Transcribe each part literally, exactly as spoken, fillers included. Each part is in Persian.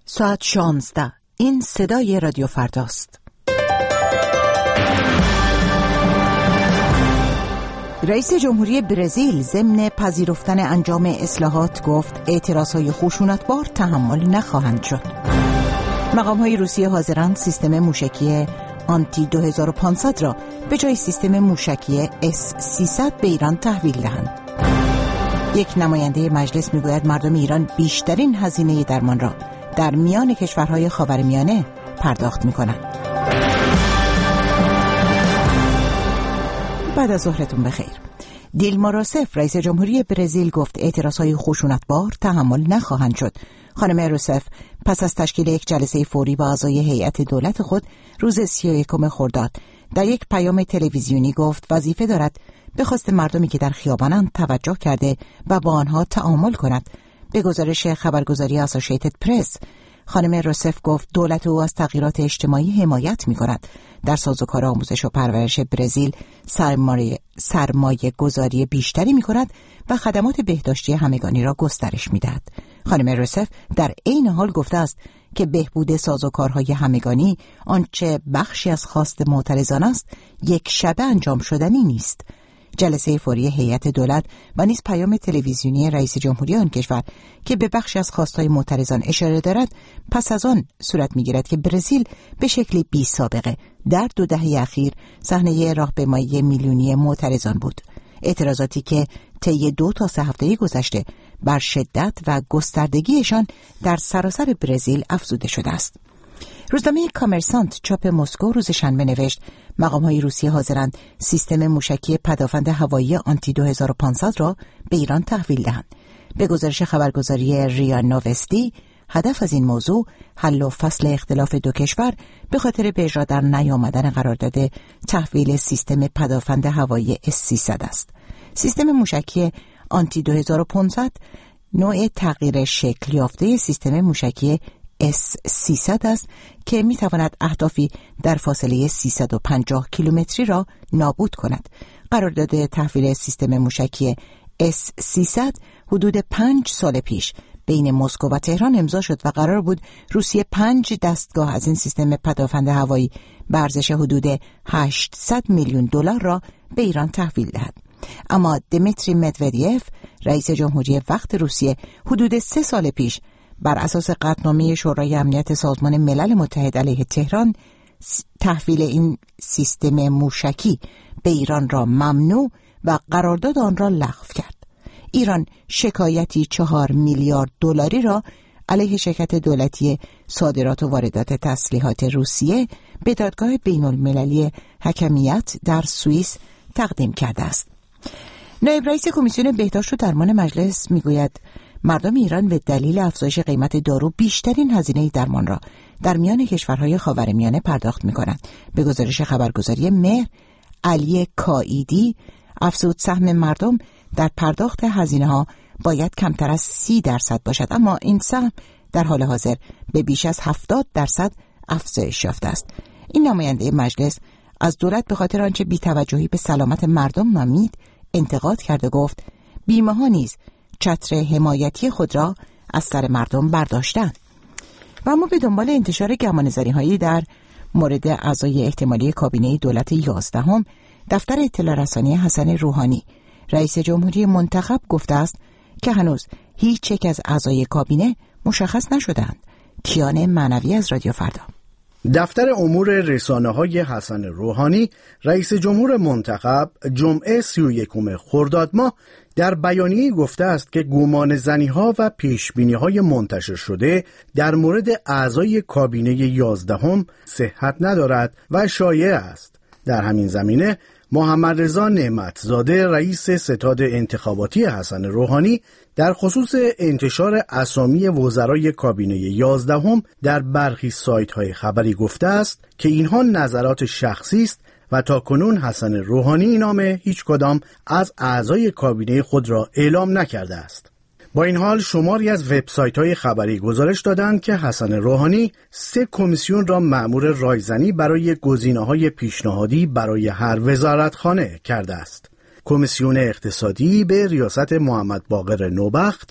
ساعت شانزده. این صدای رادیو فرداست. رئیس جمهوری برزیل ضمن پذیرفتن انجام اصلاحات گفت اعتراضهای خشونتبار تحمل نخواهند شد. مقام‌های روسیه حاضرند سیستم موشکی آنتی دو هزار و پانصد را به جای سیستم موشکی اس سیصد به ایران تحویل دهند. یک نماینده مجلس میگوید مردم ایران بیشترین هزینه درمان را در میان کشورهای خاورمیانه پرداخت می‌کنند. بعد از ظهرتون بخیر. دیلما روسف رئیس جمهوری برزیل گفت اعتراضهای خشونتبار تحمل نخواهند شد. خانم روسف پس از تشکیل یک جلسه فوری با اعضای هیئت دولت خود روز سی و یکم خرداد در یک پیام تلویزیونی گفت وظیفه دارد به خواست مردمی که در خیابانند توجه کرده و با آنها تعامل کند. به گزارش خبرگزاری اسوسییتد پرس، خانم روسف گفت دولت او از تغییرات اجتماعی حمایت می کند. در سازوکار آموزش و پرورش برزیل سرمایه, سرمایه گذاری بیشتری می کند و خدمات بهداشتی همگانی را گسترش می دهد. خانم روسف در عین حال گفته است که بهبود سازوکارهای همگانی آنچه بخشی از خواست معترضان است یک شبه انجام شدنی نیست. جلسه فوری هیئت دولت و نیز پیام تلویزیونی رئیس جمهوری آن کشور که به بخشی از خواستهای معترضان اشاره دارد پس از آن صورت می‌گیرد که برزیل به شکلی بی سابقه در دو دهه اخیر صحنه راهپیمایی میلیونی معترضان بود. اعتراضاتی که طی دو تا سه هفته گذشته بر شدت و گستردگیشان در سراسر برزیل افزوده شده است. روزنامه کامرسانت چاپ مسکو روز شنبه نوشت مقام‌های روسیه حاضرند سیستم موشکی پدافند هوایی آنتی دو هزار و پانصد را به ایران تحویل دهند. به گزارش خبرگزاری ریا نووستی، هدف از این موضوع حل و فصل اختلاف دو کشور به خاطر به اجرا در نیامدن قرارداد تحویل سیستم پدافند هوایی اس سیصد است. سیستم موشکی آنتی دو هزار و پانصد نوع تغییر شکل یافته سیستم موشکی اس سیصد است که می تواند اهدافی در فاصله سیصد و پنجاه کیلومتری را نابود کند. قرارداد تحویل سیستم موشکی اس سیصد حدود پنج سال پیش بین مسکو و تهران امضا شد و قرار بود روسیه پنج دستگاه از این سیستم پدافند هوایی به ارزش حدود هشتصد میلیون دلار را به ایران تحویل دهد. اما دمیتری مدودیف رئیس جمهوری وقت روسیه حدود سه سال پیش بر اساس قطعنامه شورای امنیت سازمان ملل متحد علیه تهران تحویل این سیستم موشکی به ایران را ممنوع و قرارداد آن را لغو کرد. ایران شکایتی چهار میلیارد دلاری را علیه شرکت دولتی صادرات و واردات تسلیحات روسیه به دادگاه بین المللی حکمیت در سوئیس تقدیم کرده است. نایب رئیس کمیسیون بهداشت و درمان مجلس میگوید مردم ایران به دلیل افزایش قیمت دارو بیشترین هزینه درمان را در میان کشورهای خاورمیانه پرداخت می‌کنند. به گزارش خبرگزاری مهر، علی کائیدی افزود سهم مردم در پرداخت هزینه‌ها باید کمتر از سی درصد باشد، اما این سهم در حال حاضر به بیش از هفتاد درصد افزایش یافته است. این نماینده مجلس از دولت به خاطر آنچه بی‌توجهی به سلامت مردم نامید انتقاد کرد و گفت بیمه‌ها نیز چتر حمایتی خود را از سر مردم برداشتند. و اما به دنبال انتشار گمانه‌زنی‌هایی در مورد اعضای احتمالی کابینه دولت یازدهم، دفتر اطلاع رسانی حسن روحانی رئیس جمهوری منتخب گفته است که هنوز هیچ یک از اعضای کابینه مشخص نشدند. کیان معنوی از رادیو فردا. دفتر امور رسانه‌های حسن روحانی رئیس جمهور منتخب جمعه سی و یکم خرداد ماه در بیانیه گفته است که گمان زنی‌ها و پیشبینی‌های منتشر شده در مورد اعضای کابینه یازدهم صحت ندارد و شایع است. در همین زمینه محمد رضا نعمتزاده رئیس ستاد انتخاباتی حسن روحانی در خصوص انتشار اسامی وزرای کابینه یازدهم در برخی سایت‌های خبری گفته است که اینها نظرات شخصی است و تاکنون حسن روحانی نام هیچ کدام از اعضای کابینه خود را اعلام نکرده است. با این حال شماری از وبسایت‌های خبری گزارش دادند که حسن روحانی سه کمیسیون را مأمور رایزنی برای گزینه‌های پیشنهادی برای هر وزارتخانه کرده است. کمیسیون اقتصادی به ریاست محمد باقر نوبخت،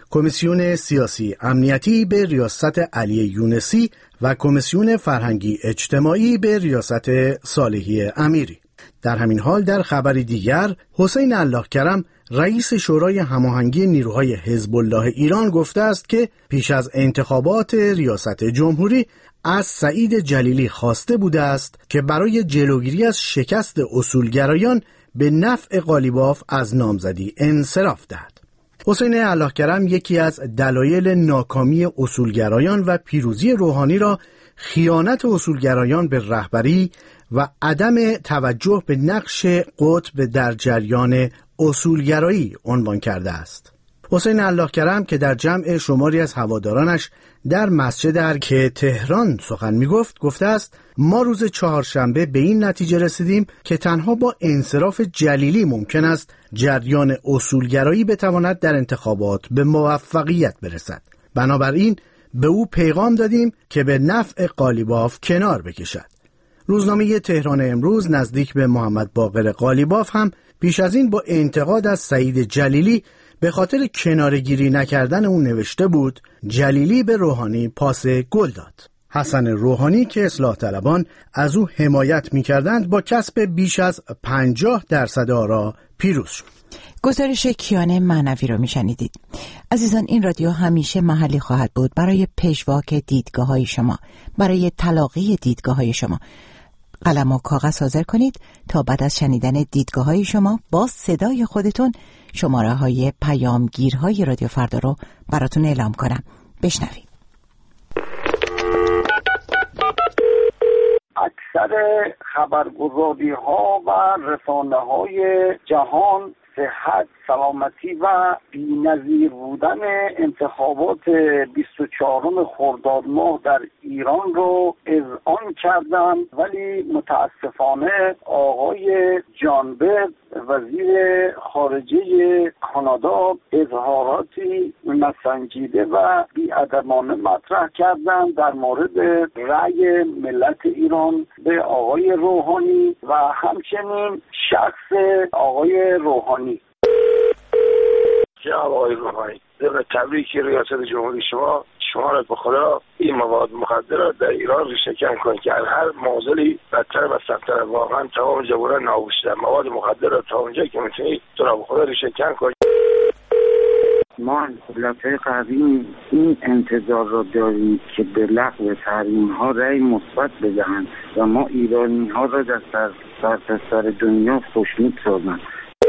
کمیسیون سیاسی امنیتی به ریاست علی یونسی و کمیسیون فرهنگی اجتماعی به ریاست صالحی امیری. در همین حال در خبری دیگر حسین الله کرم رئیس شورای هماهنگی نیروهای حزب الله ایران گفته است که پیش از انتخابات ریاست جمهوری از سعید جلیلی خواسته بوده است که برای جلوگیری از شکست اصولگرایان به نفع قالیباف از نامزدی انصراف دهد. حسین الله کرم یکی از دلایل ناکامی اصولگرایان و پیروزی روحانی را خیانت اصولگرایان به رهبری و عدم توجه به نقش قطب در جریان اصولگرایی عنوان کرده است. حسین الله کرم که در جمع شماری از هوادارانش در مسجد ارک تهران سخن می گفت گفته است ما روز چهارشنبه به این نتیجه رسیدیم که تنها با انصراف جلیلی ممکن است جریان اصولگرایی بتواند در انتخابات به موفقیت برسد. بنابراین به او پیغام دادیم که به نفع قالیباف کنار بکشد. روزنامه تهران امروز نزدیک به محمد باقر قالیباف هم پیش از این با انتقاد از سعید جلیلی به خاطر کنارگیری نکردن او نوشته بود جلیلی به روحانی پاس گل داد. حسن روحانی که اصلاح طلبان از او حمایت می‌کردند با کسب بیش از پنجاه درصد آرا پیروز شد. گزارش کیان معنوی را میشنیدید. عزیزان، این رادیو همیشه محلی خواهد بود برای پژواک دیدگاه‌های شما، برای تلاقی دیدگاه‌های شما. قلم و کاغذ حاضر کنید تا بعد از شنیدن دیدگاه‌های شما با صدای خودتون شماره‌های پیامگیرهای رادیو فردا رو براتون اعلام کنم. بشنوید. اکثر خبرگزاری‌ها و رسانه‌های جهان صحت، سلامتی و بی‌نظیر بودن انتخابات بیست و چهارم خرداد ماه در ایران رو اذعان کردن، ولی متاسفانه آقای جان برد وزیر خارجه کانادا اظهاراتی ناسنجیده و بی‌ادبانه مطرح کردند در مورد رأی ملت ایران به آقای روحانی و همچنین شخص آقای روحانی. جناب آقای روحانی، ضمن تبریک ریاست جمهوری شما شما را به خدا این مواد مخدر را در ایران ریشه‌کن کنید که هر معضلی بدتر و سخت‌تر. واقعا تمام جوانان نابود شدن. مواد مخدر را تا اونجا که میتونید تو را به خدا ریشه‌کن کنید. ما از دولت‌های قدیم این انتظار را داریم که به لغو تحریم‌ها رأی مثبت بدهند و ما ایرانی‌ها را در سرتاسر دنیا خوشنود سازند.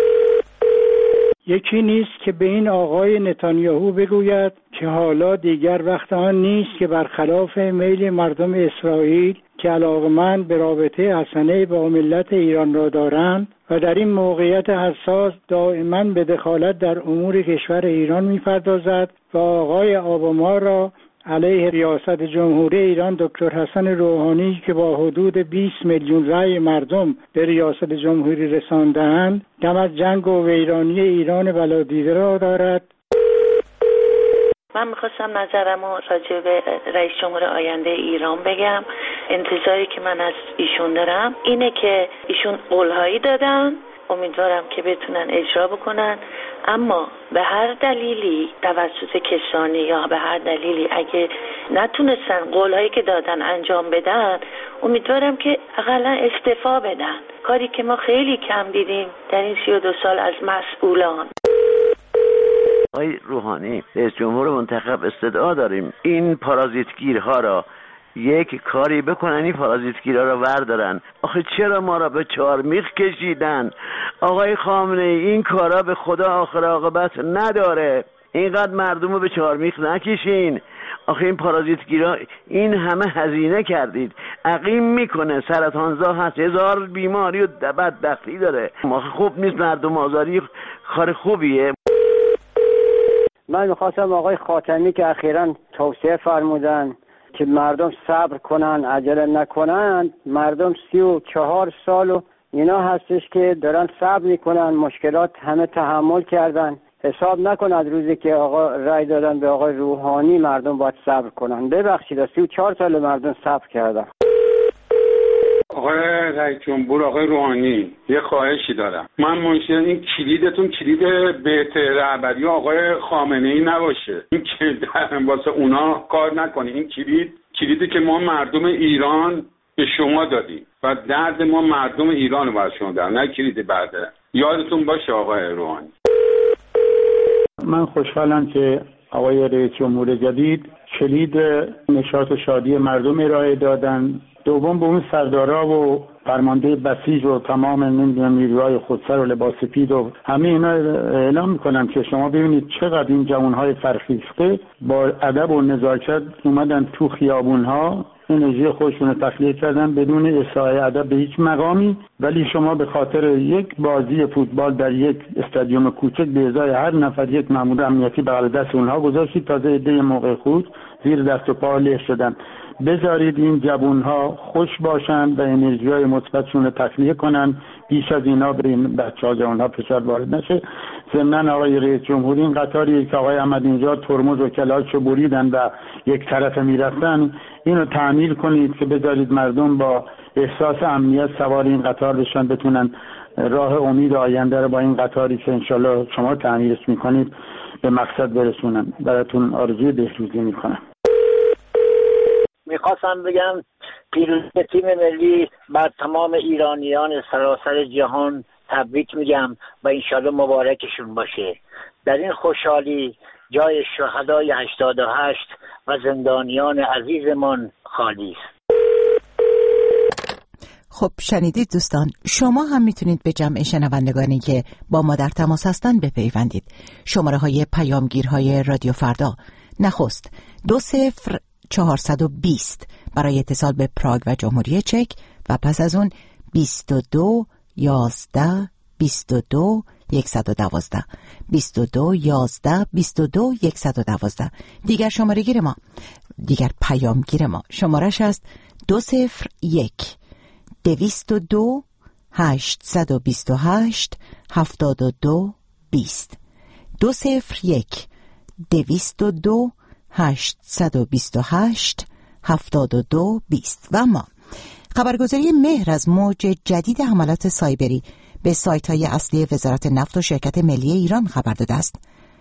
یکی نیست که به این آقای نتانیاهو بگوید که حالا دیگر وقت آن نیست که برخلاف میل مردم اسرائیل که علاقمند به رابطه حسنه با ملت ایران را دارند و در این موقعیت حساس دائما به دخالت در امور کشور ایران می‌پردازد و آقای اوباما را علیه ریاست جمهوری ایران دکتر حسن روحانی که با حدود بیست میلیون رأی مردم به ریاست جمهوری رسانده‌اند دم از جنگ و ویرانی ایران بلادیده را دارد. من میخواستم نظرم رو راجع به رئیس جمهور آینده ایران بگم. انتظاری که من از ایشون دارم اینه که ایشون قولهایی دادن، امیدوارم که بتونن اجرا بکنن، اما به هر دلیلی توسط کسانی یا به هر دلیلی اگه نتونستن قولهایی که دادن انجام بدن، امیدوارم که اقلا استعفا بدن، کاری که ما خیلی کم دیدیم در این سی و دو سال از مسئولان. آقای روحانی، رئیس جمهور منتخب، استدعا داریم این پارازیتگیرها را یک کاری بکنن، این پارازیتگیرها را وردارن. آخه چرا ما را به چهارمیخ کشیدن؟ آقای خامنه ای، این کارا به خدا آخر عاقبت نداره. اینقدر مردم رو به چهارمیخ نکشین. آخه این پارازیتگیرها این همه هزینه کردید، عقیم میکنه، سرطانزا هست، هزار بیماری و بدبختی داره. خوب نیست مردم آزاری، کار خوبیه. من میخواستم آقای خاتمی که اخیراً توصیه فرمودن که مردم صبر کنن، عجله نکنن، مردم سی و چهار سال و اینا هستش که دارن صبر میکنن، مشکلات همه تحمل کردن. حساب نکن از روزی که آقا رای دادن به آقای روحانی مردم باید صبر کنن. ببخشید سی و چهار سال مردم صبر کردن. آقای رئیس جمهور، آقای روحانی، یه خواهشی دارم. من منشی این کلیدتون کلید بیت رهبری آقای خامنه‌ای نباشه. این کلید واسه اونا کار نکنه. این کلید کلیدی که ما مردم ایران به شما دادیم و درد ما مردم ایران رو برای شما دارم، نه کلید بعده. یادتون باشه آقای روحانی. من خوشحالم که آقای رئیس جمهور جدید کلید نشاط و شادی مردم ارائه دادن. دوم به اون سردارا و فرمانده بسیج و تمام نمیدونم نیروهای خودسر و لباس سپید و همه اینا اعلام میکنم که شما ببینید چقدر این جوانهای فرخیخته با ادب و نزاکت اومدن تو خیابونها انرژی خودشون رو تخلیه کردن بدون احصای ادب به هیچ مقامی، ولی شما به خاطر یک بازی فوتبال در یک استادیوم کوچک به ازای هر نفر یک مأمور امنیتی بغل دست اونها گذاشتید. تازه عده موقع خود زیر دست و پا له شدن. بذارید این جوانها خوش باشن و انرژی های مثبتشون رو تخلیه کنن، بیش از اینا به این بچه‌ها جوانها فشار وارد نشه. ضمن آقای رئیس جمهور این قطاری که آقای احمدی‌نژاد ترمز و کلاچو بریدن و یک طرف میرفتن، اینو تعمیر کنید که بذارید مردم با احساس امنیت سوار این قطار بشن، بتونن راه امید آینده رو با این قطاری که انشالله شما تعمیرش میکنید به مقصد برسونن. براتون آرزوی بهروزی میکنم. میخواستم بگم پیروزی تیم ملی بر تمام ایرانیان سراسر جهان تبریک میگم و انشالله مبارکشون باشه. در این خوشحالی جای شهدای هشتاد و هشت و زندانیان عزیزمان خالی است. خب شنیدید دوستان، شما هم میتونید به جمع شنوندگانی که با ما در تماس هستن بپیوندید. شماره های پیامگیرهای رادیو فردا: نخست دو صفر چهارصد و بیست برای اتصال به پراگ و جمهوری چک و پس از اون بیست و دو یازده بیست و دو صد و دوازده بیست و دو یازده بیست و دو صد و دوازده. دیگر شماره گیر ما، دیگر پیامگیر ما شمارش است دو صفر یک دویست و دو هشتصد و بیست و هشت هفتاد و دو بیست. دو صفر یک دویست و دو هشتصد و بیست و هشت هفتاد و دو بیست. و ما خبرگزاری مهر از موج جدید حملات سایبری به سایت‌های اصلی وزارت نفت و شرکت ملی ایران خبر داده است.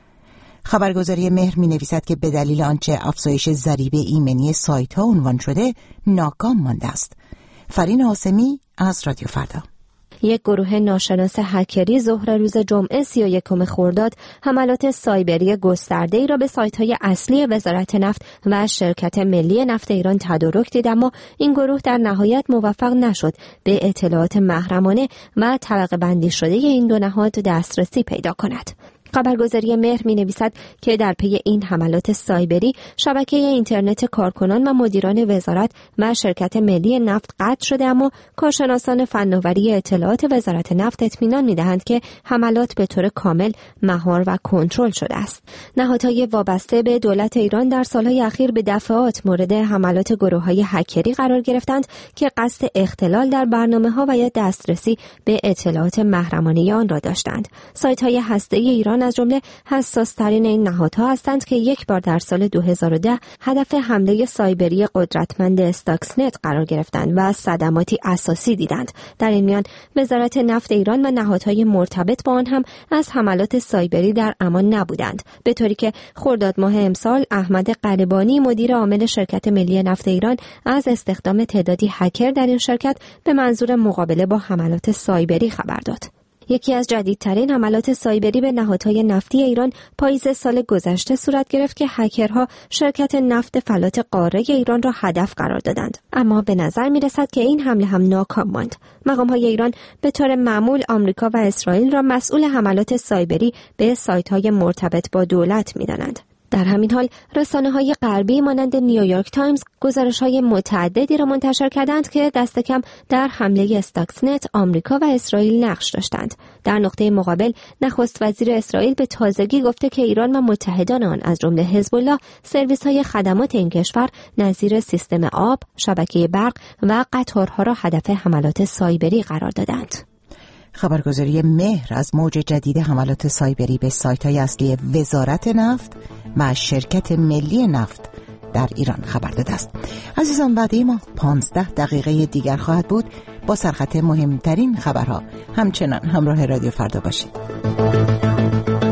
خبرگزاری مهر می‌نویسد که به دلیل آنچه افزایش ضریب ایمنی سایت‌ها عنوان شده ناکام مانده است. فرین عاصمی از رادیو فردا. یک گروه ناشناس هکری ظهر روز جمعه سی و یکم خرداد حملات سایبری گسترده‌ای را به سایت‌های اصلی وزارت نفت و شرکت ملی نفت ایران تدارک دید، اما این گروه در نهایت موفق نشد به اطلاعات محرمانه و طبقه بندی شده این دو نهاد دسترسی پیدا کند. خبرگزاری مهر می‌نویسد که در پی این حملات سایبری شبکه اینترنت کارکنان و مدیران وزارت و شرکت ملی نفت قطع شده، اما کارشناسان فناوری اطلاعات وزارت نفت اطمینان می‌دهند که حملات به طور کامل مهار و کنترل شده است. نهادهای وابسته به دولت ایران در سالهای اخیر به دفعات مورد حملات گروه‌های هکری قرار گرفتند که قصد اختلال در برنامه‌ها و یا دسترسی به اطلاعات محرمانه آن را داشتند. سایت‌های هسته‌ای ایران از جمله حساس‌ترین این نهادها هستند که یک بار در سال دو هزار و ده هدف حمله سایبری قدرتمند استاکسنت قرار گرفتند و صدماتی اساسی دیدند. در این میان وزارت نفت ایران و نهادهای مرتبط با آن هم از حملات سایبری در امان نبودند، به طوری که خرداد ماه امسال احمد قلیبانی مدیر عامل شرکت ملی نفت ایران از استخدام تعدادی هکر در این شرکت به منظور مقابله با حملات سایبری خبر داد. یکی از جدیدترین حملات سایبری به نهادهای نفتی ایران پاییز سال گذشته صورت گرفت که هکرها شرکت نفت فلات قاره ایران را هدف قرار دادند، اما به نظر می رسد که این حمله هم ناکام ماند. مقام‌های ایران به طور معمول آمریکا و اسرائیل را مسئول حملات سایبری به سایت‌های مرتبط با دولت می‌دانند. در همین حال رسانه‌های غربی مانند نیویورک تایمز گزارش‌های متعددی را منتشر کردند که دست کم در حمله استاکسنت آمریکا و اسرائیل نقش داشتند. در نقطه مقابل نخست وزیر اسرائیل به تازگی گفته که ایران و متحدان آن از جمله حزب الله سرویس‌های خدمات این کشور نظیر سیستم آب، شبکه برق و قطارها را هدف حملات سایبری قرار دادند. خبرگزاری مهر از موج جدید حملات سایبری به سایت‌های اصلی وزارت نفت و شرکت ملی نفت در ایران خبر داده است. عزیزان، بعد ما پانزده دقیقه دیگر خواهد بود. با سرخط مهمترین خبرها همچنان همراه رادیو فردا باشید.